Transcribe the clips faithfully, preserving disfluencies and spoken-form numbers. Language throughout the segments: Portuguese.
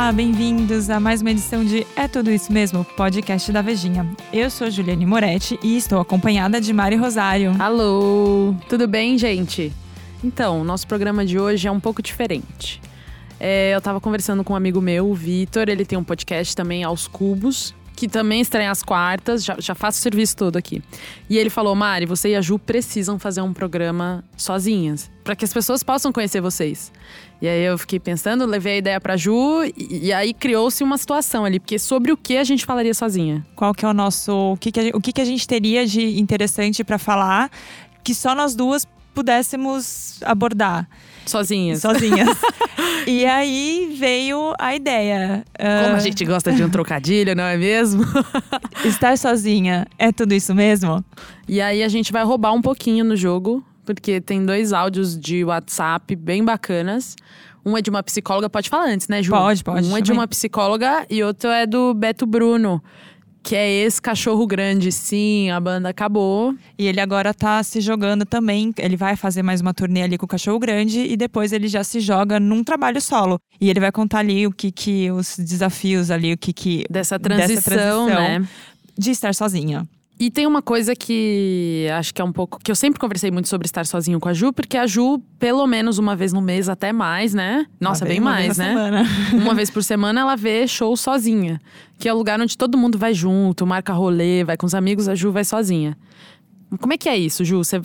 Olá, bem-vindos a mais uma edição de É Tudo Isso Mesmo, podcast da Vejinha. Eu sou Juliane Moretti e estou acompanhada de Mari Rosário. Alô, tudo bem, gente? Então, nosso programa de hoje é um pouco diferente. É, eu tava conversando com um amigo meu, o Vitor, ele tem um podcast também, Aos Cubos, que também estreia às quartas, já, já faço o serviço todo aqui. E ele falou, Mari, você e a Ju precisam fazer um programa sozinhas, para que as pessoas possam conhecer vocês. E aí eu fiquei pensando, levei a ideia pra Ju, e, e aí criou-se uma situação ali, porque sobre o que a gente falaria sozinha? Qual que é o nosso… O que, que, a, o que, que a gente teria de interessante pra falar que só nós duas pudéssemos abordar? Sozinhas. Sozinhas. E aí veio a ideia. Como uh, a gente gosta de um trocadilho, não é mesmo? Estar sozinha é tudo isso mesmo? E aí a gente vai roubar um pouquinho no jogo, porque tem dois áudios de WhatsApp bem bacanas. Um é de uma psicóloga, pode falar antes, né, Ju? Pode, pode. Um é de uma psicóloga e outro é do Beto Bruno, que é esse Cachorro Grande. Sim, a banda acabou. E ele agora tá se jogando também. Ele vai fazer mais uma turnê ali com o Cachorro Grande e depois ele já se joga num trabalho solo. E ele vai contar ali o que que… os desafios ali, o que que… Dessa transição, dessa transição né? de estar sozinha. E tem uma coisa que acho que é um pouco… que eu sempre conversei muito sobre estar sozinho com a Ju, porque a Ju, pelo menos uma vez no mês, até mais, né? Nossa, bem mais, né? Semana. Uma vez por semana ela vê show sozinha. Que é o lugar onde todo mundo vai junto, marca rolê, vai com os amigos, a Ju vai sozinha. Como é que é isso, Ju? Você…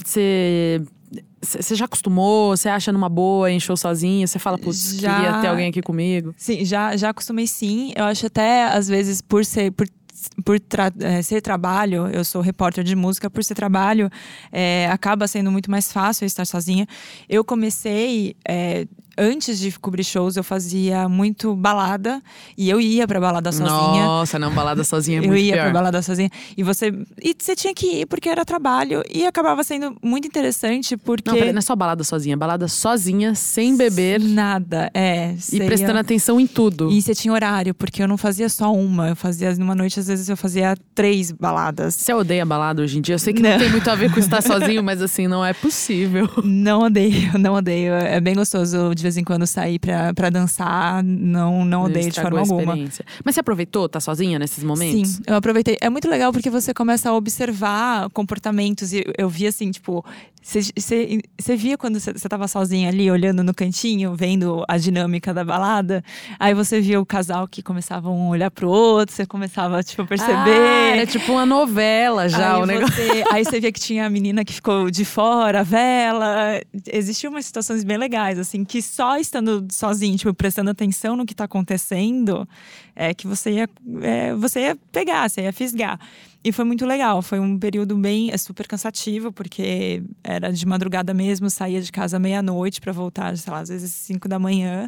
Você já acostumou? Você acha numa boa em show sozinha? Você fala, putz, Já... queria ter alguém aqui comigo? Sim, já, já acostumei sim. Eu acho até, às vezes, por ser… Por... Por tra- é, ser trabalho, eu sou repórter de música, por ser trabalho, é, acaba sendo muito mais fácil estar sozinha. Eu comecei, é, antes de cobrir shows, eu fazia muito balada e eu ia pra balada sozinha. Nossa, não, balada sozinha é muito Eu ia pior. pra balada sozinha. E você, e você tinha que ir porque era trabalho. E acabava sendo muito interessante porque… Não, peraí, não é só balada sozinha, balada sozinha, sem beber. Nada, é. E prestando ia... atenção em tudo. E você tinha horário, porque eu não fazia só uma. Eu fazia numa noite, às vezes eu fazia três baladas. Você odeia balada hoje em dia? Eu sei que não, Não. tem muito a ver com estar sozinho, mas assim, não é possível. Não odeio, não odeio. É bem gostoso de vez em quando sair pra, pra dançar. Não, não odeio de forma a alguma. experiência. Mas você aproveitou estar sozinha nesses momentos? Sim, eu aproveitei. É muito legal porque você começa a observar comportamentos. E eu vi assim, tipo… Você via quando você tava sozinha ali, olhando no cantinho, vendo a dinâmica da balada? Aí você via o casal que começavam a olhar pro outro, você começava, tipo, a perceber. Ah, era tipo uma novela já, aí o negócio. Você, aí você via que tinha a menina que ficou de fora, a vela. Existiam umas situações bem legais, assim, que só estando sozinho, tipo, prestando atenção no que tá acontecendo, é que você ia, é, você ia pegar, você ia fisgar. E foi muito legal, foi um período bem, é super cansativo, porque era de madrugada mesmo, saía de casa meia-noite pra voltar, sei lá, às vezes cinco da manhã.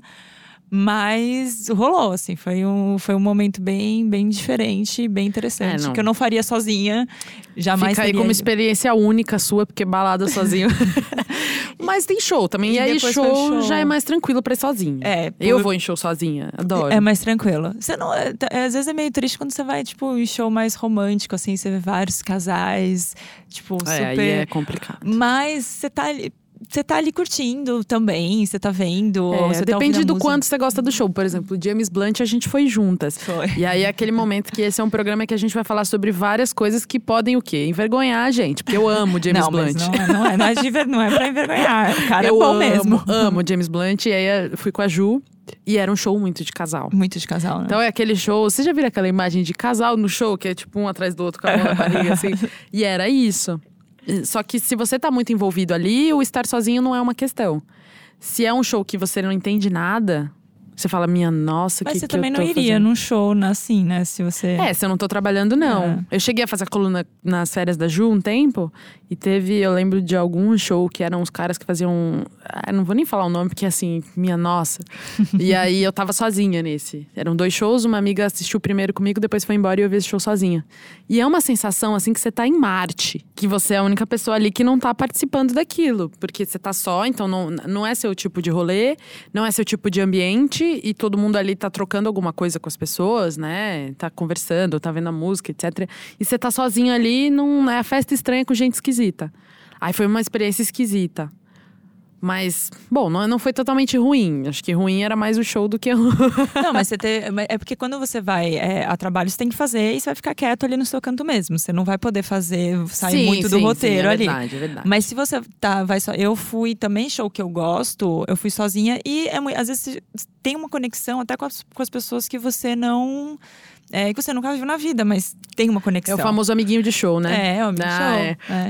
Mas rolou, assim, foi um, foi um momento bem, bem diferente, bem interessante, É, não. que eu não faria sozinha, jamais Fica aí teria como ido. experiência única sua, porque balada sozinho. Mas tem show também, e, E aí depois show, foi show. já é mais tranquilo pra ir sozinho. É, Eu por- vou em show sozinha, adoro. É mais tranquilo. Você não, é, às vezes é meio triste quando você vai, tipo, em show mais romântico, assim, você vê vários casais, tipo, É, super… aí é complicado. Mas você tá ali… Você tá ali curtindo também, você tá vendo. É, você tá depende ouvindo a do música. quanto você gosta do show. Por exemplo, o James Blunt a gente foi juntas. Foi. E aí é aquele momento que esse é um programa que a gente vai falar sobre várias coisas que podem o quê? Envergonhar a gente. Porque eu amo o James não, Blunt. Mas não, é, não, é, não, é de, ver- não é pra envergonhar. O cara eu é bom amo, mesmo. amo o James Blunt. E aí eu fui com a Ju. E era um show muito de casal. Muito de casal, né? Então é aquele show… Você já viu aquela imagem de casal no show? Que é tipo um atrás do outro com a mão na barriga, assim? E era isso. Só que se você tá muito envolvido ali, o estar sozinho não é uma questão. Se é um show que você não entende nada… Você fala, minha nossa, que Mas você que também eu não tô iria fazendo? num show assim, né? Se você… É, se eu não tô trabalhando, não. É. Eu cheguei a fazer a coluna nas férias da Ju um tempo. E teve, eu lembro de algum show que eram os caras que faziam… Ah, não vou nem falar o nome, porque assim, minha nossa. E aí eu tava sozinha nesse. Eram dois shows, uma amiga assistiu primeiro comigo, depois foi embora e eu vi esse show sozinha. E é uma sensação, assim, que você tá em Marte. Que você é a única pessoa ali que não tá participando daquilo. Porque você tá só, então não, não é seu tipo de rolê, não é seu tipo de ambiente. E todo mundo ali tá trocando alguma coisa com as pessoas, né? Tá conversando, tá vendo a música, etcétera. E você tá sozinho ali, não é a festa estranha com gente esquisita. Aí foi uma experiência esquisita. Mas, bom, não, não foi totalmente ruim. Acho que ruim era mais o show do que o… Não, mas você ter, é porque quando você vai é, a trabalho, você tem que fazer e você vai ficar quieto ali no seu canto mesmo. Você não vai poder fazer, sair sim, muito sim, do roteiro sim, é ali. Verdade, é verdade. Mas se você tá, vai só. Eu fui também, show que eu gosto, eu fui sozinha e é, às vezes tem uma conexão até com as, com as pessoas que você não. É, que você nunca viu na vida, mas tem uma conexão. É o famoso amiguinho de show, né? É, é o amiguinho de ah, show. É. É.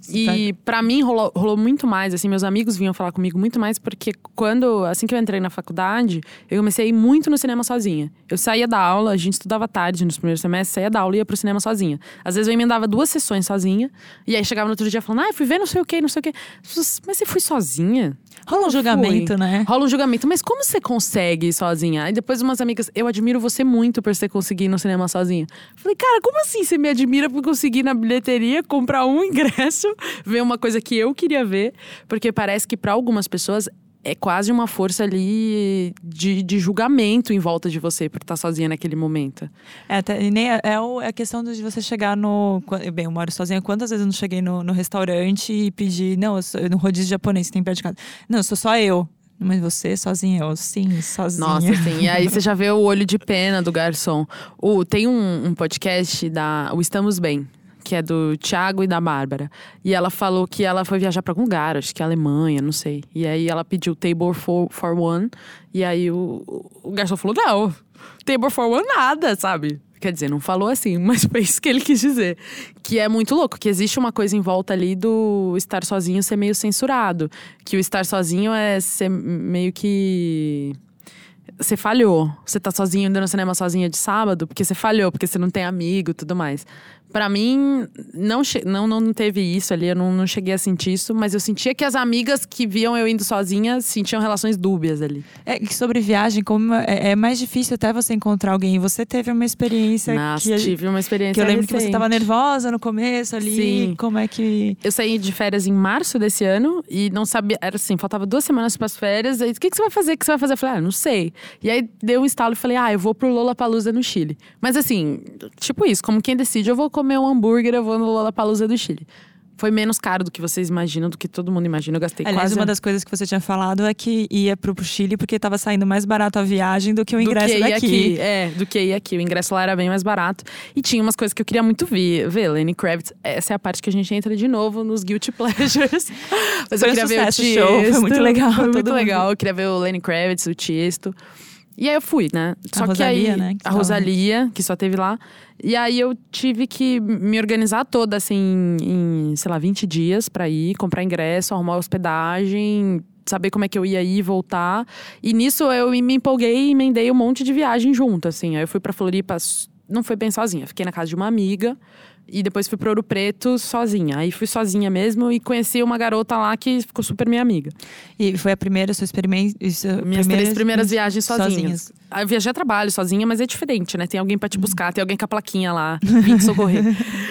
E pra mim rolou, rolou muito mais, assim, meus amigos vinham falar comigo muito mais, porque quando, assim que eu entrei na faculdade, eu comecei a ir muito no cinema sozinha. Eu saía da aula, a gente estudava tarde nos primeiros semestres, saía da aula e ia pro cinema sozinha. Às vezes eu emendava duas sessões sozinha, e aí chegava no outro dia falando, ah, eu fui ver não sei o que, não sei o que. Mas você foi sozinha? Rola um julgamento, né? Rola um julgamento, mas como você consegue ir sozinha? Aí depois umas amigas, eu admiro você muito por você conseguir ir no cinema sozinha. Falei, cara, como assim você me admira por conseguir ir na bilheteria, comprar um ingresso, ver uma coisa que eu queria ver? Porque parece que pra algumas pessoas é quase uma força ali de, de julgamento em volta de você por estar sozinha naquele momento. É, até, e nem é, é a questão de você chegar no… Bem, eu moro sozinha. Quantas vezes eu não cheguei no, no restaurante e pedi… Não, eu sou, no rodízio japonês que tem perto de casa. Não, eu sou só eu. Mas você sozinha? Eu, sim, sozinha. Nossa, sim. E aí você já vê o olho de pena do garçom. O, tem um, um podcast da O Estamos Bem, que é do Thiago e da Bárbara. E ela falou que ela foi viajar pra algum lugar, acho que Alemanha, não sei. E aí ela pediu table for, for one. E aí o, o garçom falou, não, table for one nada, sabe? Quer dizer, não falou assim, mas foi isso que ele quis dizer. Que é muito louco, que existe uma coisa em volta ali do estar sozinho ser meio censurado. Que o estar sozinho é ser meio que… Você falhou. Você tá sozinho indo no cinema sozinha de sábado, porque você falhou, porque você não tem amigo e tudo mais. Pra mim, não, não, não teve isso ali, eu não, não cheguei a sentir isso, mas eu sentia que as amigas que viam eu indo sozinha sentiam relações dúbias ali. É que sobre viagem, como é, é mais difícil até você encontrar alguém. Você teve uma experiência Nossa, que… tive uma experiência Que eu lembro recente. que você tava nervosa no começo ali. Sim. Como é que… Eu saí de férias em março desse ano e não sabia… Era assim, faltava duas semanas para as férias. Aí, o que, que você vai fazer? O que você vai fazer? Eu falei, ah, não sei. E aí, deu um estalo e falei, ah, eu vou pro Lollapalooza no Chile. Mas assim, tipo isso, como quem decide, eu vou comer um hambúrguer, eu vou no Lollapalooza do Chile. Foi menos caro do que vocês imaginam, do que todo mundo imagina. Eu gastei Aliás, quase… uma das coisas que você tinha falado é que ia pro Chile porque tava saindo mais barato a viagem do que o do ingresso que ir daqui. Aqui. É, do que ir aqui. O ingresso lá era bem mais barato. E tinha umas coisas que eu queria muito ver. Ver, Lenny Kravitz. Essa é a parte que a gente entra de novo nos Guilty Pleasures. Mas Foi eu queria um ver o sucesso, Tiesto. show. Foi muito legal. Foi muito todo legal. mundo. Eu queria ver o Lenny Kravitz, o Tiesto. E aí eu fui, né? A Só Rosalía, que aí, né, que a tava- Rosalía, que só teve lá. E aí eu tive que me organizar toda, assim, em, sei lá, vinte dias pra ir, comprar ingresso, arrumar hospedagem, saber como é que eu ia ir e voltar. E nisso eu me empolguei e emendei um monte de viagem junto, assim. Aí eu fui pra Floripa, não foi bem sozinha, fiquei na casa de uma amiga. E depois fui pro Ouro Preto sozinha. Aí fui sozinha mesmo e conheci uma garota lá que ficou super minha amiga. E foi a primeira sua experiência… Minhas três primeiras viagens sozinhas. sozinhas. Eu viajei a trabalho sozinha, mas é diferente, né? Tem alguém pra te buscar, tem alguém com a plaquinha lá, vim te socorrer.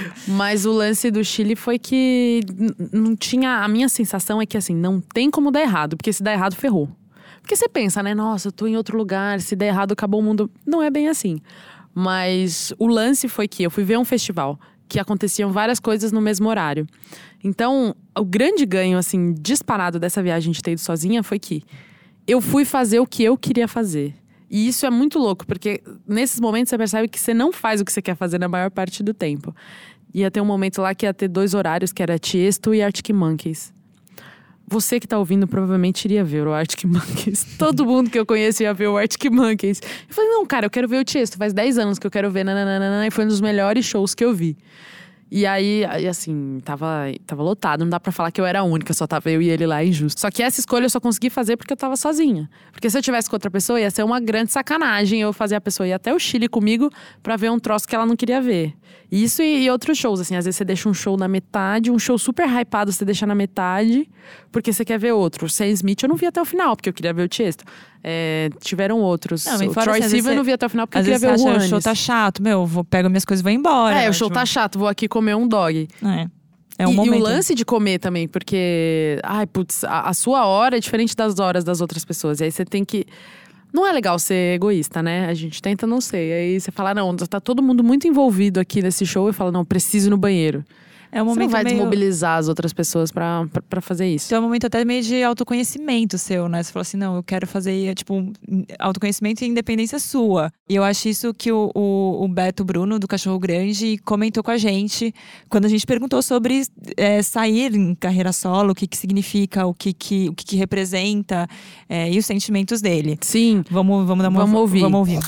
Mas o lance do Chile foi que n- não tinha… A minha sensação é que assim, não tem como dar errado, porque se der errado, ferrou. Porque você pensa, né? Nossa, eu tô em outro lugar, se der errado, acabou o mundo. Não é bem assim. Mas o lance foi que eu fui ver um festival que aconteciam várias coisas no mesmo horário. Então, o grande ganho, assim, disparado dessa viagem de ter ido sozinha foi que eu fui fazer o que eu queria fazer. E isso é muito louco, porque nesses momentos você percebe que você não faz o que você quer fazer na maior parte do tempo. Ia ter um momento lá que ia ter dois horários, que era Tiesto e Arctic Monkeys. Você que tá ouvindo provavelmente iria ver o Arctic Monkeys. Todo mundo que eu conheço ia ver o Arctic Monkeys. Eu falei, não, cara, eu quero ver o Tiesto. Faz dez anos que eu quero ver, nananana, e foi um dos melhores shows que eu vi. E aí, aí, assim, tava, tava lotado. Não dá pra falar que eu era a única, só tava eu e ele lá, injusto. Só que essa escolha eu só consegui fazer porque eu tava sozinha. Porque se eu tivesse com outra pessoa, ia ser uma grande sacanagem eu fazer a pessoa ir até o Chile comigo pra ver um troço que ela não queria ver. Isso e, e outros shows, assim, às vezes você deixa um show na metade, um show super hypado você deixa na metade, porque você quer ver outro. O Sam Smith eu não vi até o final, porque eu queria ver o Tiesto. É, tiveram outros. Não, e o fora Troye assim, às vezes Sivan eu não você- vi até o final, porque eu Às queria vezes ver você o acha, o Juanes. show tá chato. Meu, vou, pego minhas coisas e vou embora. É, o né? show Tipo, tá chato, vou aqui comer um dog. É, é um e, momento. e o lance de comer também, porque… Ai, putz, a, a sua hora é diferente das horas das outras pessoas. E aí você tem que… Não é legal ser egoísta, né? A gente tenta não ser. Aí você fala, não, tá todo mundo muito envolvido aqui nesse show. E fala, não, preciso ir no banheiro. É um Você não momento vai meio... desmobilizar as outras pessoas pra, pra, pra fazer isso. Então é um momento até meio de autoconhecimento seu, né? Você falou assim, não, eu quero fazer, tipo, autoconhecimento e independência sua. E eu acho isso que o, o, o Beto Bruno, do Cachorro Grande, comentou com a gente quando a gente perguntou sobre é, sair em carreira solo, o que que significa, o que que, o que, que representa é, e os sentimentos dele. Sim. Vamos, vamos dar uma... Vamos ouvir. Vamos ouvir.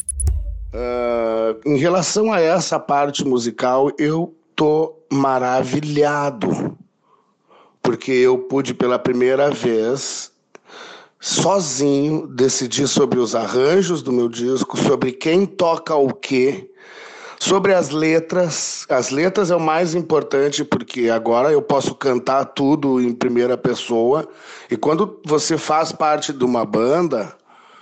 Uh, em relação a essa parte musical, eu tô maravilhado, porque eu pude pela primeira vez, sozinho, decidir sobre os arranjos do meu disco, sobre quem toca o quê, sobre as letras. As letras é o mais importante, porque agora eu posso cantar tudo em primeira pessoa, e quando você faz parte de uma banda,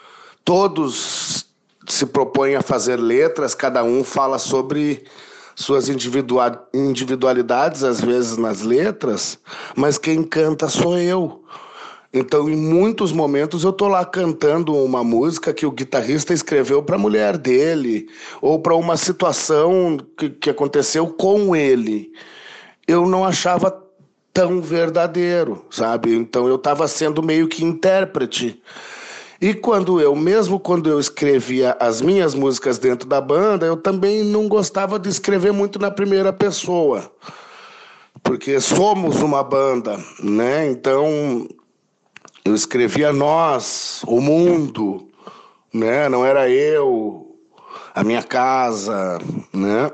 todos se propõem a fazer letras, cada um fala sobre suas individualidades, às vezes nas letras, mas quem canta sou eu. Então, em muitos momentos, eu estou lá cantando uma música que o guitarrista escreveu para a mulher dele, ou para uma situação que, que aconteceu com ele. Eu não achava tão verdadeiro, sabe? Então, eu estava sendo meio que intérprete. E quando eu, mesmo quando eu escrevia as minhas músicas dentro da banda, eu também não gostava de escrever muito na primeira pessoa, porque somos uma banda, né? Então, eu escrevia nós, o mundo, né? Não era eu, a minha casa, né?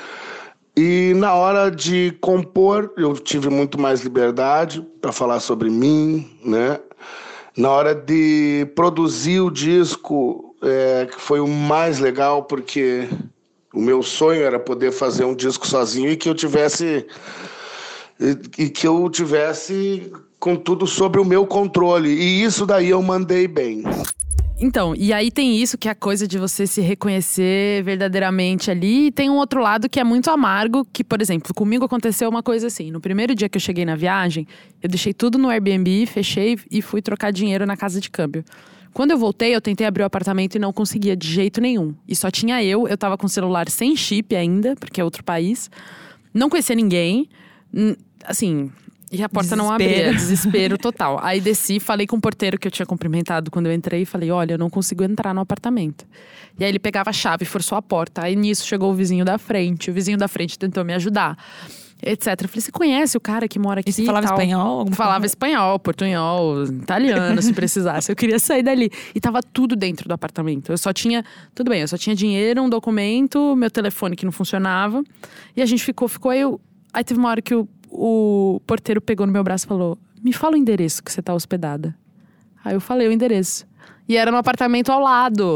E na hora de compor, eu tive muito mais liberdade para falar sobre mim, né? Na hora de produzir o disco, é, que foi o mais legal, porque o meu sonho era poder fazer um disco sozinho e que eu tivesse e, e que eu tivesse com tudo sobre o meu controle. E isso daí eu mandei bem. Então, e aí tem isso que é a coisa de você se reconhecer verdadeiramente ali. E tem um outro lado que é muito amargo, que, por exemplo, comigo aconteceu uma coisa assim. No primeiro dia que eu cheguei na viagem, eu deixei tudo no Airbnb, fechei e fui trocar dinheiro na casa de câmbio. Quando eu voltei, eu tentei abrir o apartamento e não conseguia de jeito nenhum. E só tinha eu, eu tava com o celular sem chip ainda, porque é outro país. Não conhecia ninguém, assim... E a porta Desespero. não abria, desespero total. Aí desci, falei com o porteiro que eu tinha cumprimentado quando eu entrei e falei, olha, eu não consigo entrar no apartamento. E aí ele pegava a chave e forçou a porta. Aí nisso chegou o vizinho da frente, o vizinho da frente tentou me ajudar, etcétera. Eu falei, você conhece o cara que mora aqui? E você falava e tal? espanhol? Falava espanhol, portunhol, italiano, se precisasse. Eu queria sair dali. E tava tudo dentro do apartamento. Eu só tinha, tudo bem, eu só tinha dinheiro, um documento, meu telefone que não funcionava. E a gente ficou, ficou aí. Eu, aí teve uma hora que o O porteiro pegou no meu braço e falou, me fala o endereço que você tá hospedada. Aí eu falei o endereço. E era no apartamento ao lado.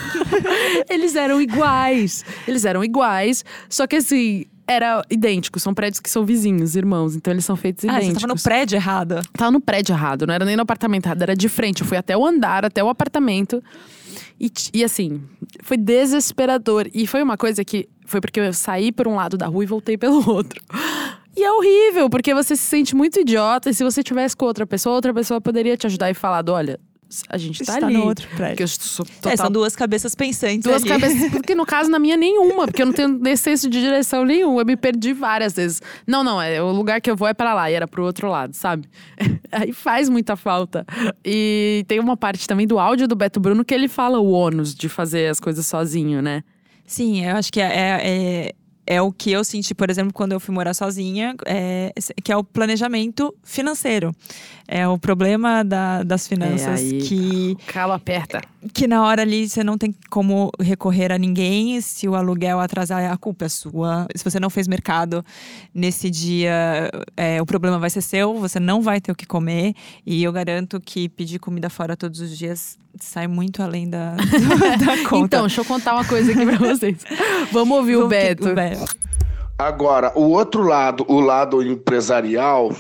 Eles eram iguais. Eles eram iguais. Só que assim, era idêntico. São prédios que são vizinhos, irmãos. Então eles são feitos Ah, idênticos. você tava no prédio errado? Tava no prédio errado. Não era nem no apartamento errado. Era de frente. Eu fui até o andar, até o apartamento. E, e assim, foi desesperador. E foi uma coisa que... Foi porque eu saí por um lado da rua e voltei pelo outro. E é horrível, porque você se sente muito idiota. E se você tivesse com outra pessoa, outra pessoa poderia te ajudar e falar, olha, a gente tá Está ali. no outro prédio. Porque eu sou total... É, são duas cabeças pensantes Duas ali. cabeças, porque no caso, na minha, nenhuma. Porque eu não tenho senso de direção nenhum. Eu me perdi várias vezes. Não, não, é, o lugar que eu vou é pra lá. E era pro outro lado, sabe? Aí faz muita falta. E tem uma parte também do áudio do Beto Bruno que ele fala o ônus de fazer as coisas sozinho, né? Sim, eu acho que é, é, é o que eu senti, por exemplo, quando eu fui morar sozinha, é, que é o planejamento financeiro. É o problema da, das finanças é aí, que… O calo aperta. Que na hora ali você não tem como recorrer a ninguém. Se o aluguel atrasar, a culpa é sua. Se você não fez mercado nesse dia, é, o problema vai ser seu. Você não vai ter o que comer. E eu garanto que pedir comida fora todos os dias sai muito além da, da conta. Então, deixa eu contar uma coisa aqui pra vocês. Vamos ouvir Vamos o Beto. Que, o Beto. Agora, o outro lado, o lado empresarial,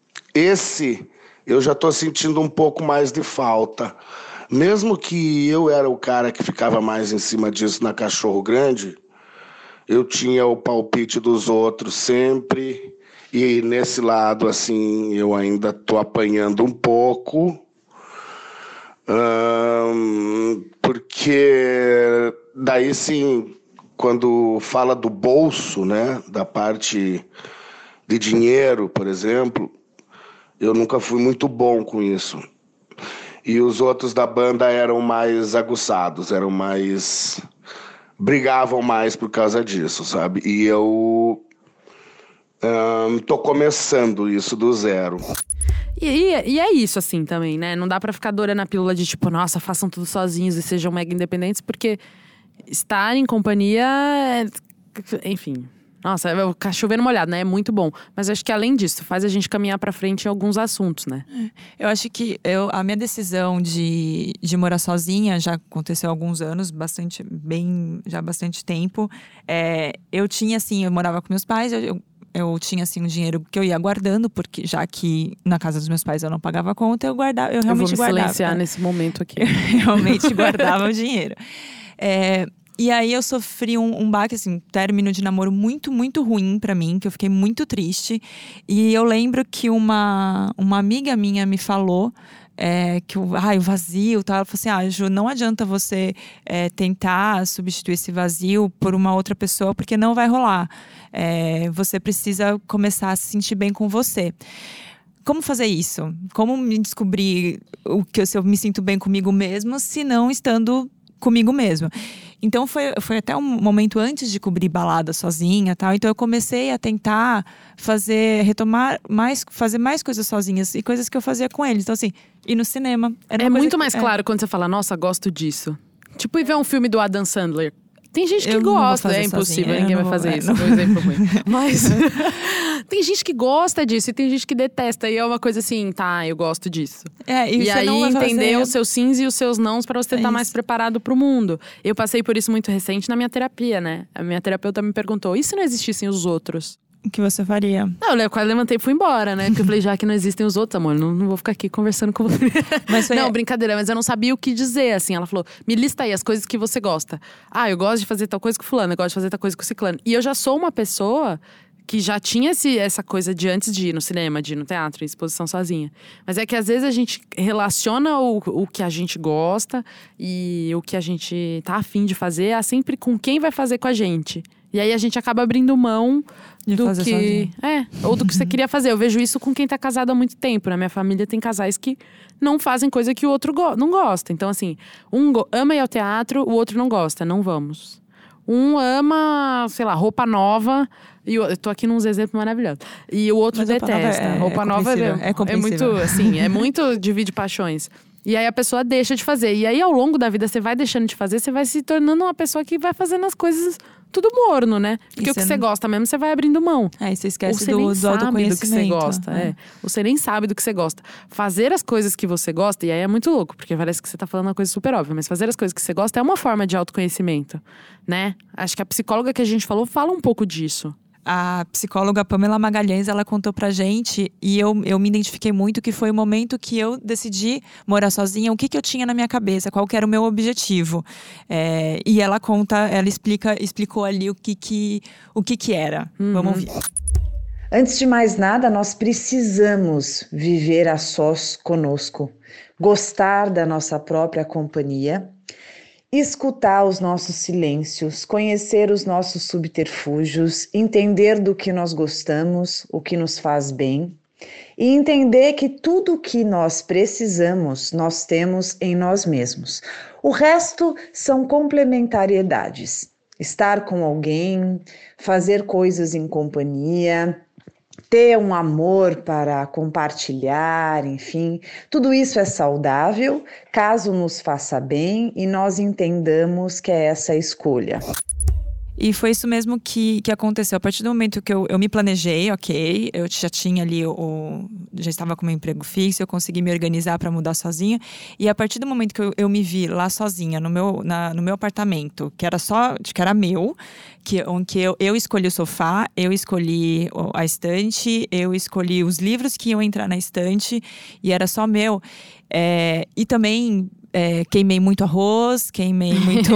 esse eu já estou sentindo um pouco mais de falta. Mesmo que eu era o cara que ficava mais em cima disso na Cachorro Grande, eu tinha o palpite dos outros sempre. E nesse lado, assim, eu ainda estou apanhando um pouco. Hum, porque daí, sim, quando fala do bolso, né, da parte de dinheiro, por exemplo, eu nunca fui muito bom com isso. E os outros da banda eram mais aguçados, eram mais... brigavam mais por causa disso, sabe? E eu hum, tô começando isso do zero. E, e, e é isso, assim, também, né? Não dá pra ficar dourando a pílula de tipo, nossa, façam tudo sozinhos e sejam mega independentes, porque estar em companhia, é, enfim... Nossa, é chovendo molhado, né? É muito bom. Mas eu acho que além disso, faz a gente caminhar pra frente em alguns assuntos, né? Eu acho que eu, a minha decisão de, de morar sozinha já aconteceu há alguns anos, bastante, bem, já há bastante tempo. É, eu tinha, assim, eu morava com meus pais, eu, eu, eu tinha, assim, um dinheiro que eu ia guardando, porque já que na casa dos meus pais eu não pagava conta, eu guardava, eu realmente eu vou me guardava. silenciar nesse momento aqui. Eu realmente guardava o dinheiro. É... E aí eu sofri um, um baque, assim, um término de namoro muito, muito ruim pra mim, que eu fiquei muito triste. E eu lembro que uma, uma amiga minha me falou é, que o, ai, o vazio, tá? Ela falou assim, ah, Ju, não adianta você é, tentar substituir esse vazio por uma outra pessoa, porque não vai rolar. É, você precisa começar a se sentir bem com você. Como fazer isso? Como me descobrir o que eu, se eu me sinto bem comigo mesmo, se não estando comigo mesmo? Então foi, foi até um momento antes de cobrir balada sozinha, tal. Então eu comecei a tentar fazer, retomar mais, fazer mais coisas sozinhas e coisas que eu fazia com eles. Então assim, ir no cinema. Era é muito que, mais é. claro quando você fala, nossa, gosto disso. Tipo, ir ver um filme do Adam Sandler. Tem gente que eu gosta, é impossível, sozinha. Ninguém vai fazer vou, isso. É, foi um exemplo ruim. Mas tem gente que gosta disso e tem gente que detesta. E é uma coisa assim, tá, eu gosto disso. É, e e aí entender fazer... os seus sims e os seus nãos pra você estar é tá mais preparado pro mundo. Eu passei por isso muito recente na minha terapia, né? A minha terapeuta me perguntou, e se não existissem os outros? O que você faria? Não, eu quase levantei e fui embora, né? Porque eu falei, já que não existem os outros, amor, não, não vou ficar aqui conversando com você. Mas foi... Não, brincadeira, mas eu não sabia o que dizer, assim. Ela falou, me lista aí as coisas que você gosta. Ah, eu gosto de fazer tal coisa com fulano, eu gosto de fazer tal coisa com ciclano. E eu já sou uma pessoa que já tinha esse, essa coisa de antes de ir no cinema, de ir no teatro, em exposição sozinha. Mas é que às vezes a gente relaciona o, o que a gente gosta e o que a gente tá afim de fazer, a sempre com quem vai fazer com a gente. E aí a gente acaba abrindo mão de do fazer que… sozinho. É, ou do que você queria fazer. Eu vejo isso com quem tá casado há muito tempo. Na minha família tem casais que não fazem coisa que o outro go- não gosta. Então assim, um go- ama ir ao teatro, o outro não gosta, não vamos. Um ama, sei lá, roupa nova… E eu tô aqui nos exemplos maravilhosos. E o outro Mas detesta. Roupa nova é, roupa é, nova é, é, é muito, assim, é muito divide paixões. E aí a pessoa deixa de fazer. E aí ao longo da vida você vai deixando de fazer, você vai se tornando uma pessoa que vai fazendo as coisas tudo morno, né? Porque o que você não... gosta mesmo, você vai abrindo mão. É, e você esquece você do, nem do sabe autoconhecimento. do que você gosta. É. É. Você nem sabe do que você gosta. Fazer as coisas que você gosta, e aí é muito louco, porque parece que você tá falando uma coisa super óbvia, mas fazer as coisas que você gosta é uma forma de autoconhecimento, né? Acho que a psicóloga que a gente falou fala um pouco disso. A psicóloga Pamela Magalhães, ela contou pra gente, e eu, eu me identifiquei muito, que foi o momento que eu decidi morar sozinha, o que, que eu tinha na minha cabeça, qual que era o meu objetivo. É, e ela conta, ela explica, explicou ali o que que, o que, que era. Uhum. Vamos ouvir. Antes de mais nada, nós precisamos viver a sós conosco, gostar da nossa própria companhia, escutar os nossos silêncios, conhecer os nossos subterfúgios, entender do que nós gostamos, o que nos faz bem e entender que tudo o que nós precisamos, nós temos em nós mesmos. O resto são complementariedades. Estar com alguém, fazer coisas em companhia, ter um amor para compartilhar, enfim, tudo isso é saudável, caso nos faça bem e nós entendamos que é essa a escolha. E foi isso mesmo que, que aconteceu. A partir do momento que eu, eu me planejei, ok, eu já tinha ali, o, já estava com meu emprego fixo, eu consegui me organizar para mudar sozinha. E a partir do momento que eu, eu me vi lá sozinha, no meu, na, no meu apartamento, que era só, que era meu, que, onde eu, eu escolhi o sofá, eu escolhi a estante, eu escolhi os livros que iam entrar na estante, e era só meu. É, e também… É, queimei muito arroz, queimei muito,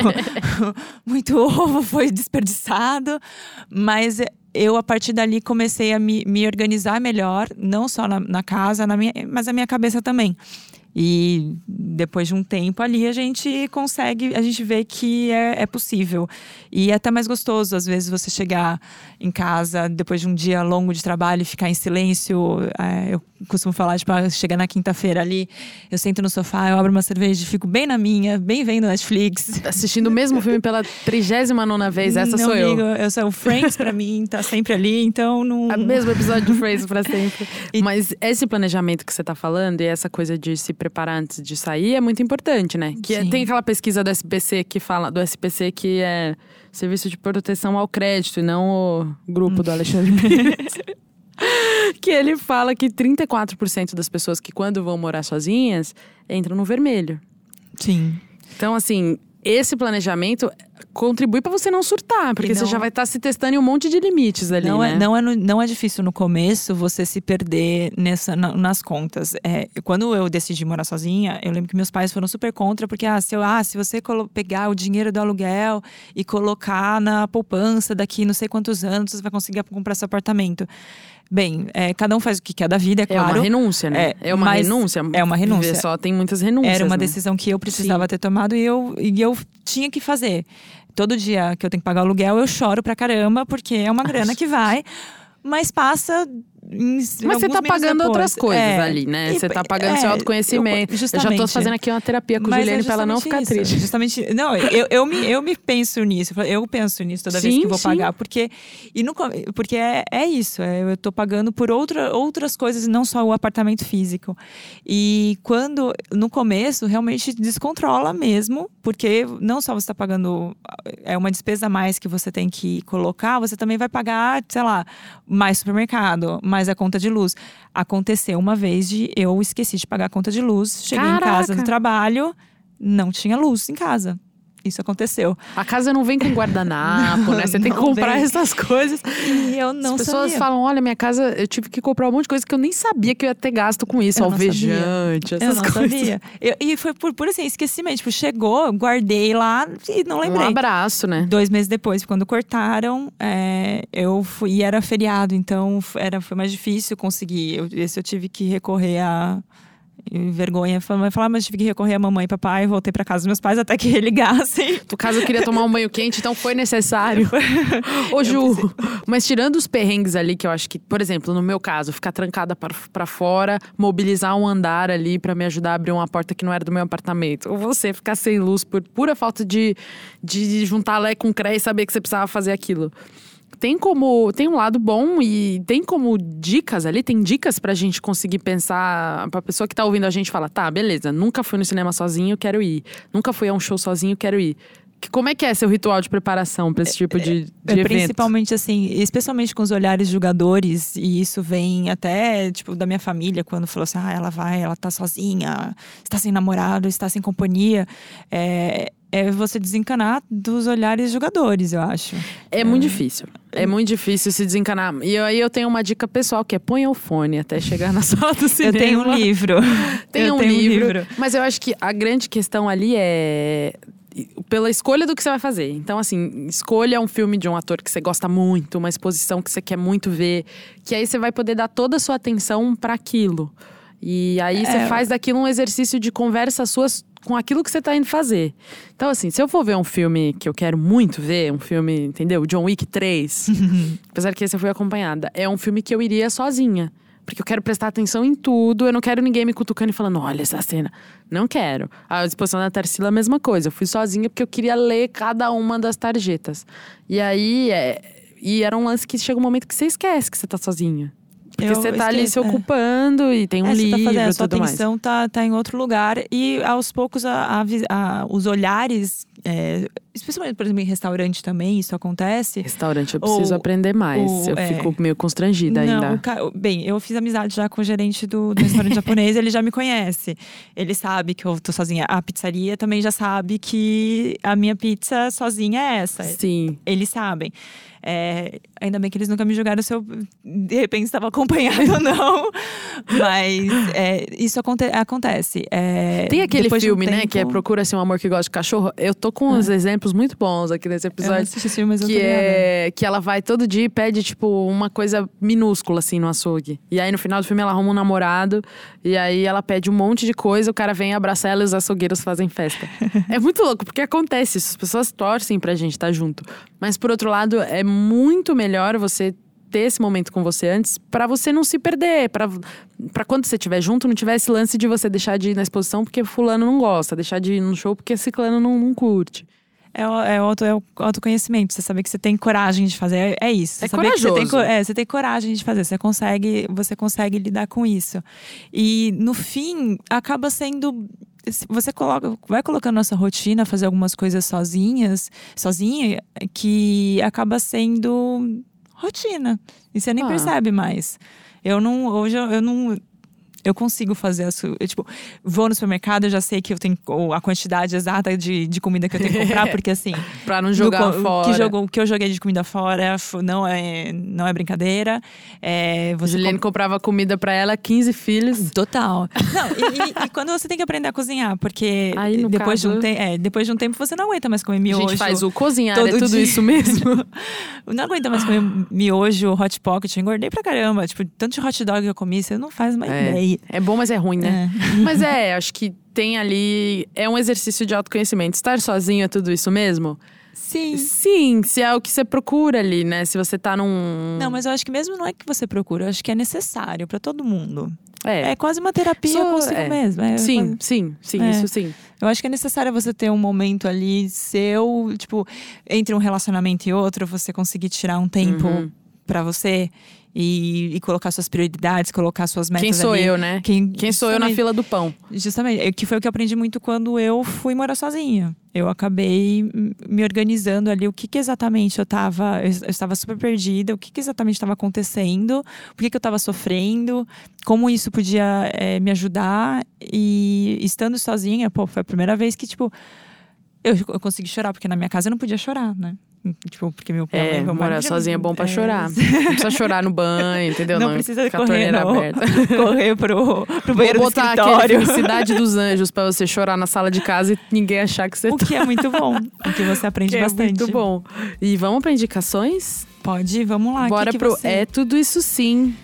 muito ovo, foi desperdiçado. Mas eu, a partir dali, comecei a me, me organizar melhor, não só na, na casa, na minha, mas a minha cabeça também. E depois de um tempo ali, a gente consegue, a gente vê que é, é possível. E é até mais gostoso, às vezes, você chegar em casa depois de um dia longo de trabalho e ficar em silêncio. É, eu costumo falar, tipo, chegar na quinta-feira ali, eu sento no sofá, eu abro uma cerveja e fico bem na minha, bem vendo Netflix. Assistindo o mesmo filme pela trigésima nona vez, essa não sou ligo, eu. eu sou o Friends, pra mim, tá sempre ali, então não… O mesmo episódio de Friends pra sempre. E- Mas esse planejamento que você tá falando e essa coisa de se preparar antes de sair é muito importante, né? Que é- Sim. tem aquela pesquisa do S P C que fala, do S P C que é Serviço de Proteção ao Crédito e não o grupo do Alexandre Mendes. Que ele fala que trinta e quatro por cento das pessoas que quando vão morar sozinhas entram no vermelho. Sim. Então, assim, esse planejamento contribui pra você não surtar, porque E você não- já vai estar se testando em um monte de limites ali, Não, né? é, não, é, no- não é difícil no começo você se perder nessa, na- nas contas. É, quando eu decidi morar sozinha, eu lembro que meus pais foram super contra, porque ah, se, eu, ah, se você colo- pegar o dinheiro do aluguel e colocar na poupança daqui não sei quantos anos, você vai conseguir comprar seu apartamento. Bem, é, cada um faz o que quer da vida, é É claro. uma renúncia, né? É, É, uma mas renúncia. é uma renúncia. Viver só tem muitas renúncias. Era uma né? decisão que eu precisava ter tomado e eu, e eu tinha que fazer. Todo dia que eu tenho que pagar o aluguel, eu choro pra caramba, porque é uma grana que vai, mas passa. Em, Mas você tá pagando outras coisas ali, né? Você tá pagando seu autoconhecimento. Eu, eu já tô fazendo aqui uma terapia com a Juliane pra ela não ficar isso, triste. Justamente, não, eu, eu, me, eu me penso nisso, eu penso nisso toda vez Sim, que vou sim. pagar, porque, e no, porque é, é isso, é, eu tô pagando por outra, outras coisas e não só o apartamento físico. E quando, no começo, realmente descontrola mesmo, porque não só você tá pagando, é uma despesa a mais que você tem que colocar, você também vai pagar, sei lá, mais supermercado, mais a conta de luz. Aconteceu uma vez de eu esqueci de pagar a conta de luz, cheguei Caraca! em casa do trabalho, não tinha luz em casa. Isso aconteceu. A casa não vem com guardanapo, né? Você tem que Não comprar vem. essas coisas. E eu não As pessoas sabia. falam, olha, minha casa, eu tive que comprar um monte de coisa que eu nem sabia que eu ia ter gasto com isso. Eu não Alvejante, Eu essas não coisas. sabia. Eu- e foi por, por assim, esquecimento. Tipo, chegou, guardei lá e não Um lembrei. abraço, né? Dois meses depois, quando cortaram, é, eu fui, e era feriado, então f- era, foi mais difícil conseguir. Eu, esse eu tive que recorrer a. e vergonha, falar, falar, mas tive que recorrer a mamãe e papai, voltei pra casa dos meus pais até que religassem. No caso, eu queria tomar um banho quente, então foi necessário. Ô, Ju, mas tirando os perrengues ali, que eu acho que, por exemplo, no meu caso, ficar trancada pra, pra fora, mobilizar um andar ali pra me ajudar a abrir uma porta que não era do meu apartamento. Ou você ficar sem luz por pura falta de, de juntar lé com cré e saber que você precisava fazer aquilo. Tem como, tem um lado bom e tem como dicas ali, tem dicas pra gente conseguir pensar, pra pessoa que tá ouvindo a gente falar, tá, beleza, nunca fui no cinema sozinho, quero ir. Nunca fui a um show sozinho, quero ir. Que- Como é que é seu ritual de preparação pra esse tipo de, de É, evento? principalmente assim, especialmente com os olhares julgadores, e isso vem até, tipo, da minha família, quando falou assim, ah, ela vai, ela tá sozinha, está sem namorado, está sem companhia. É, é você desencanar dos olhares julgadores, eu acho. É muito difícil. É muito difícil se desencanar. E aí eu tenho uma dica pessoal, que é ponha o fone até chegar na sala do Eu cinema. tenho um livro. Tem Eu um tenho livro, Mas eu acho que a grande questão ali é pela escolha do que você vai fazer. Então, assim, escolha um filme de um ator que você gosta muito, uma exposição que você quer muito ver, que aí você vai poder dar toda a sua atenção para aquilo. E aí você É. faz daquilo um exercício de conversa suas com aquilo que você tá indo fazer. Então, assim, se eu for ver um filme que eu quero muito ver, um filme, entendeu? John Wick três, apesar que esse eu fui acompanhada, é um filme que eu iria sozinha. Porque eu quero prestar atenção em tudo, eu não quero ninguém me cutucando e falando, olha essa cena. Não quero. A exposição da Tarsila é a mesma coisa. Eu fui sozinha porque eu queria ler cada uma das tarjetas. E aí, é... e era um lance que chega um momento que você esquece que você tá sozinha. Porque Eu você tá ali esqueço, se é. ocupando e tem um É, você livro tá fazendo, e a sua tudo mais. atenção tá, tá em outro lugar. E aos poucos, a, a vis- a- os olhares, é, especialmente, por exemplo, em restaurante também, isso acontece. Restaurante, eu preciso Ou- aprender mais. ou, eu é. fico meio constrangida Não, ainda. o ca- bem, eu fiz amizade já com o gerente do, do restaurante japonês, ele já me conhece. Ele sabe que eu tô sozinha. A pizzaria também já sabe que a minha pizza sozinha é essa. Sim. Eles sabem. É, ainda bem que eles nunca me julgaram se eu, de repente, estava acompanhada ou não. Mas é, isso aconte- acontece. É, Tem aquele depois de um filme, né, tempo- que é Procura-se um Amor que Gosta de Cachorro. Eu tô com uns exemplos exemplos muito bons aqui nesse episódio. Eu não assisti esse filme, mas eu que tô ligada. é que ela vai todo dia e pede, tipo, uma coisa minúscula, assim, no açougue. E aí, no final do filme, ela arruma um namorado. E aí, ela pede um monte de coisa. O cara vem abraçar ela e os açougueiros fazem festa. É muito louco, porque acontece isso. As pessoas torcem pra gente estar junto. Mas, por outro lado, é muito melhor você ter esse momento com você antes, pra você não se perder, pra, pra quando você estiver junto, não tiver esse lance de você deixar de ir na exposição porque fulano não gosta, deixar de ir no show porque ciclano não, não curte. É o, é, o auto, é o autoconhecimento, você saber que você tem coragem de fazer, é, é isso. Você É saber que você tem, corajoso. é, você tem coragem de fazer, você consegue, você consegue lidar com isso. E no fim, acaba sendo… Você coloca, vai colocando na sua rotina, fazer algumas coisas sozinhas, sozinha, que acaba sendo… rotina. E você nem Ah. percebe mais. Eu não… Hoje eu, eu não… Eu consigo fazer as… Eu, tipo, vou no supermercado, eu já sei que eu tenho a quantidade exata de, de comida que eu tenho que comprar, porque assim… Pra não jogar no, fora. Que jogou, o que eu joguei de comida fora não é, não é brincadeira. É, você Juliane com- comprava comida pra ela, quinze filhos. Total. Não, e, e- e quando você tem que aprender a cozinhar, porque Aí, no depois, de um caso- te- é, depois de um tempo você não aguenta mais comer A miojo. gente faz o cozinhar, todo é tudo dia. isso mesmo. Não aguenta mais comer miojo, hot pocket. Eu engordei pra caramba. Tipo, tanto de hot dog que eu comi, você não faz uma ideia. É bom, mas é ruim, né? Mas é, acho que tem ali… É um exercício de autoconhecimento. Estar sozinho é tudo isso mesmo? Sim. Sim, se é o que você procura ali, né? Se você tá num… Não, mas eu acho que mesmo não é que você procura, eu acho que é necessário pra todo mundo. É, É quase uma terapia Só- consigo é. mesmo. É sim, quase- sim, sim, É. isso sim. Eu acho que é necessário você ter um momento ali seu, tipo, entre um relacionamento e outro, você conseguir tirar um tempo Uhum. pra você e, e colocar suas prioridades, colocar suas metas Quem sou ali. eu, né? Quem, Quem sou eu na justamente- fila do pão? Justamente, é que foi o que eu aprendi muito quando eu fui morar sozinha. Eu acabei m- me organizando ali, o que, que exatamente eu tava… Eu, eu estava super perdida, o que, que exatamente estava acontecendo, por que, que eu estava sofrendo, como isso podia é, me ajudar. E estando sozinha, pô, foi a primeira vez que, tipo… Eu, eu consegui chorar, porque na minha casa eu não podia chorar, né? Tipo, porque meu pai… É, meu pai morar não podia- sozinha é bom pra é, chorar. Não precisa chorar no banho, entendeu? Não precisa ficar a correr, torneira não. aberta. correr pro, pro banheiro Vou do botar aquele escritório. Felicidade dos Anjos pra você chorar na sala de casa e ninguém achar que você O tá. que é muito bom. O que você aprende Que é bastante. muito bom. E vamos pra indicações? Pode ir, vamos lá. Bora que que pro você… É Tudo Isso Sim.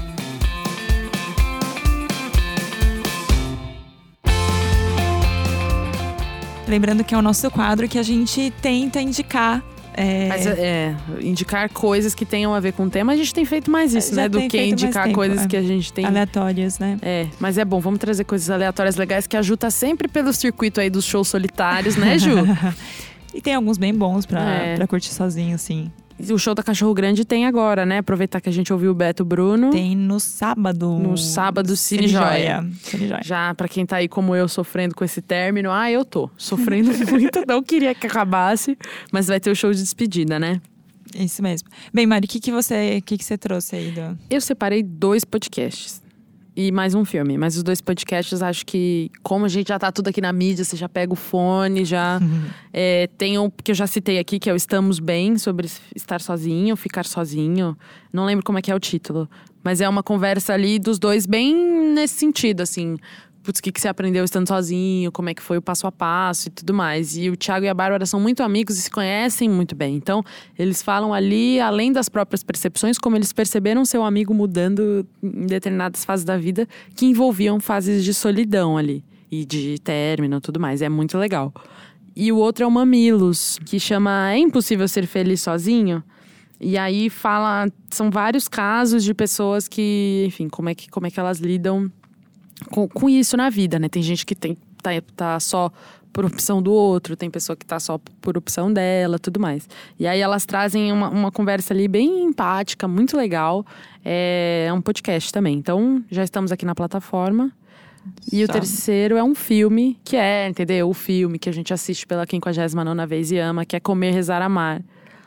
Lembrando que é o nosso quadro que a gente tenta indicar. É, Mas é, indicar coisas que tenham a ver com o tema. A gente tem feito mais isso, Já né? Do tem que feito mais indicar tempo, coisas é. que a gente tem. aleatórios, né? É, mas é bom, vamos trazer coisas aleatórias legais que ajuda sempre pelo circuito aí dos shows solitários, né, Ju? E tem alguns bem bons pra, É. pra curtir sozinho, assim. O show da Cachorro Grande tem agora, né? Aproveitar que a gente ouviu o Beto Bruno. Tem no sábado. No sábado, Cine Joia. Cine Joia. Já pra quem tá aí como eu sofrendo com esse término, ah, eu tô sofrendo muito, não queria que acabasse, mas vai ter o show de despedida, né? Isso mesmo. Bem, Mari, o que, que, você, que, que você trouxe aí? Do… Eu separei dois podcasts e mais um filme, mas os dois podcasts acho que, como a gente já tá tudo aqui na mídia, você já pega o fone, já é, tem um que eu já citei aqui, que é o Estamos Bem, sobre estar sozinho, ficar sozinho. Não lembro como é que é o título, mas é uma conversa ali dos dois bem nesse sentido, assim. Putz, o que, que você aprendeu estando sozinho, como é que foi o passo a passo e tudo mais. E o Thiago e a Bárbara são muito amigos e se conhecem muito bem. Então, eles falam ali, além das próprias percepções, como eles perceberam seu amigo mudando em determinadas fases da vida que envolviam fases de solidão ali. E de término e tudo mais. É muito legal. E o outro é o Mamilos, que chama É Impossível Ser Feliz Sozinho? E aí fala… São vários casos de pessoas que… Enfim, como é que, como é que elas lidam… Com, com isso na vida, né? Tem gente que tem, tá, tá só por opção do outro, tem pessoa que tá só por opção dela, tudo mais. E aí elas trazem uma, uma conversa ali bem empática, muito legal. É, é um podcast também. Então, já estamos aqui na plataforma. E o Só. terceiro é um filme, que é, entendeu? O filme que a gente assiste pela quinquagésima nona vez e ama, que é Comer, Rezar, Amar.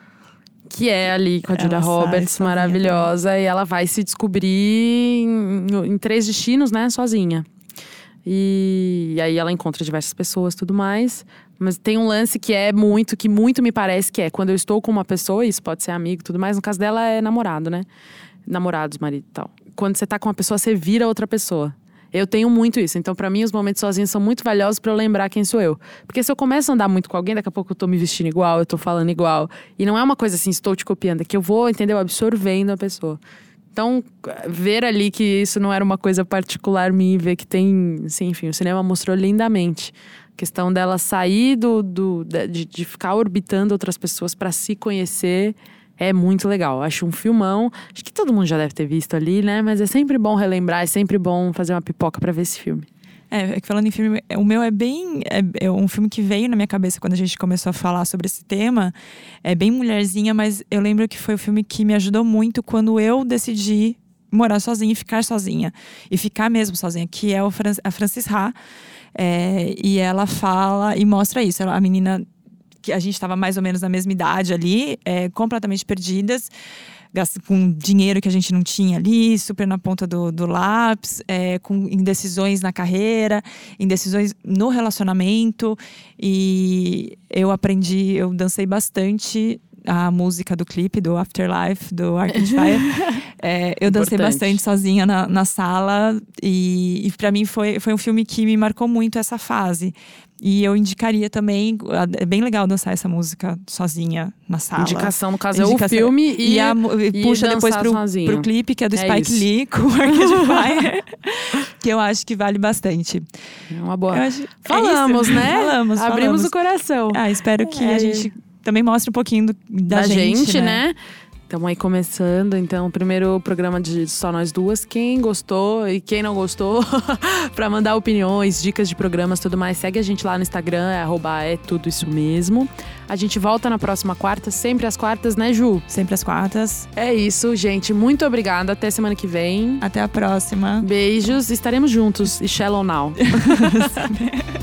Que é ali com a Ela Julia sai Roberts, sozinha maravilhosa. E ela vai se descobrir em, em três destinos, né? Sozinha. E, e aí ela encontra diversas pessoas e tudo mais. Mas tem um lance que é muito, que muito me parece que é quando eu estou com uma pessoa, isso pode ser amigo e tudo mais. No caso dela é namorado, né? Namorados, marido e tal. Quando você tá com uma pessoa, você vira outra pessoa. Eu tenho muito isso. Então, pra mim, os momentos sozinhos são muito valiosos pra eu lembrar quem sou eu. Porque se eu começo a andar muito com alguém, daqui a pouco eu tô me vestindo igual, eu tô falando igual. E não é uma coisa assim, estou te copiando. É que eu vou, entendeu? Absorvendo a pessoa. Então, ver ali que isso não era uma coisa particular minha, ver que tem... Assim, enfim, o cinema mostrou lindamente. A questão dela sair do, do, de, de ficar orbitando outras pessoas pra se conhecer... É muito legal, acho um filmão. Acho que todo mundo já deve ter visto ali, né? Mas é sempre bom relembrar, é sempre bom fazer uma pipoca pra ver esse filme. É, é que falando em filme, o meu é bem... É, é um filme que veio na minha cabeça quando a gente começou a falar sobre esse tema. É bem mulherzinha, mas eu lembro que foi o filme que me ajudou muito quando eu decidi morar sozinha e ficar sozinha. E ficar mesmo sozinha, que é o Fran- a Frances Ha. É, e ela fala e mostra isso. Ela, a menina... que a gente estava mais ou menos na mesma idade ali, é, completamente perdidas, com dinheiro que a gente não tinha ali, super na ponta do, do lápis, é, com indecisões na carreira, indecisões no relacionamento. E eu aprendi, eu dancei bastante a música do clipe, do Afterlife, do Arcade Fire. É, eu dancei Importante. bastante sozinha na, na sala. E, e para mim foi, foi um filme que me marcou muito essa fase. E eu indicaria também, é bem legal dançar essa música sozinha na sala. Indicação, no caso, Indicação. é o filme e, e, a, e puxa depois pro, pro clipe, que é do É Spike isso. Lee com o Arcade Fire, que eu acho que vale bastante. É uma boa. Eu acho- é Falamos, isso. né? Falamos, Abrimos falamos. o coração. Ah, espero que É. a gente também mostre um pouquinho do, da, da gente, gente, né? Estamos aí começando, então, o primeiro programa de Só Nós Duas. Quem gostou e quem não gostou, pra mandar opiniões, dicas de programas, tudo mais, segue a gente lá no Instagram, é arroba é tudo isso mesmo. A gente volta na próxima quarta, sempre às quartas, né, Ju? Sempre às quartas. É isso, gente. Muito obrigada. Até semana que vem. Até a próxima. Beijos. Estaremos juntos. E Shallow Now.